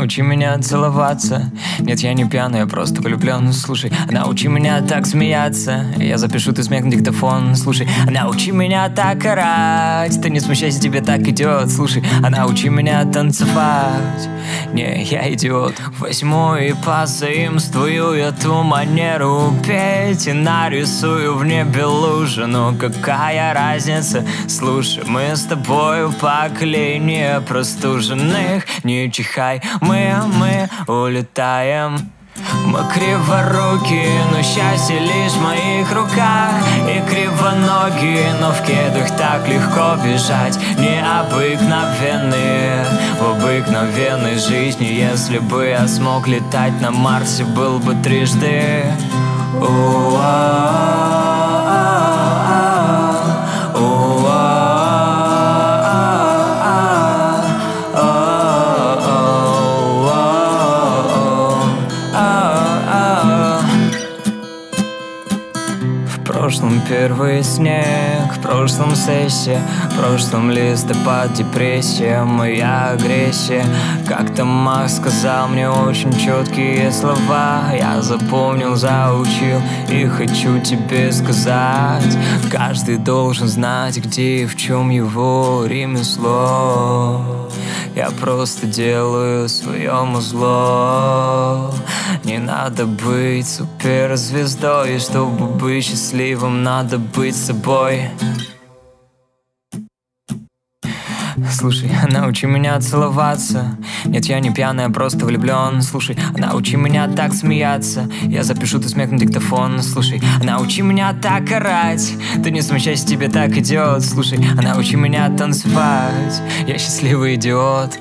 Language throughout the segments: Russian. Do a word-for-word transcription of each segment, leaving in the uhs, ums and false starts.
научи меня целоваться. Нет, я не пьяный, я просто влюблен. Слушай, научи меня так смеяться. Я запишу ты смех на диктофон. Слушай, научи меня так орать. Ты не смущайся, тебе так идет. Слушай, а научи меня танцевать. Не, я идиот. Возьму и позаимствую эту манеру петь и нарисую в небе лужу. Ну какая разница? Слушай, мы с тобою поколение простуженных. Не чихай, мы, мы улетаем. Мы криворуки, но счастье лишь в моих руках. И кривоногие, но в кедах так легко бежать. Необыкновенные в обыкновенной жизни. Если бы я смог летать на Марсе, был бы трижды. В прошлом первый снег, в прошлом сессия, в прошлом листопад, депрессия, моя агрессия. Как-то Макс сказал мне очень четкие слова. Я запомнил, заучил и хочу тебе сказать. Каждый должен знать, где и в чем его ремесло. Я просто делаю своему зло. Не надо быть суперзвездой, и чтобы быть счастливым, надо быть собой. Слушай, научи меня целоваться. Нет, я не пьяный, я просто влюблен. Слушай, научи меня так смеяться. Я запишу ты смех на диктофон. Слушай, научи меня так орать. Ты не смущайся, тебе так идет. Слушай, научи меня танцевать. Я счастливый идиот.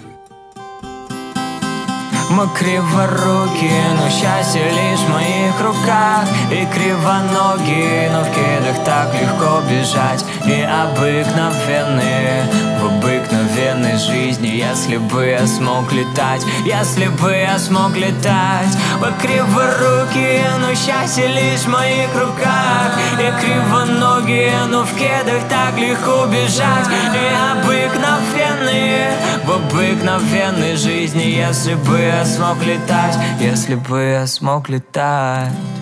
Мы криворукие, но счастье лишь в моих руках. И кривоногие, но в кедах так легко бежать. Необыкновенные в обыкновенной жизни. Если бы я смог летать, если бы я смог летать. Мы криворукие, но счастье лишь в моих руках. И кривоногие, но в кедах так легко бежать. Необыкновенные в обыкновенной жизни. Если бы я смог летать, если бы я смог летать.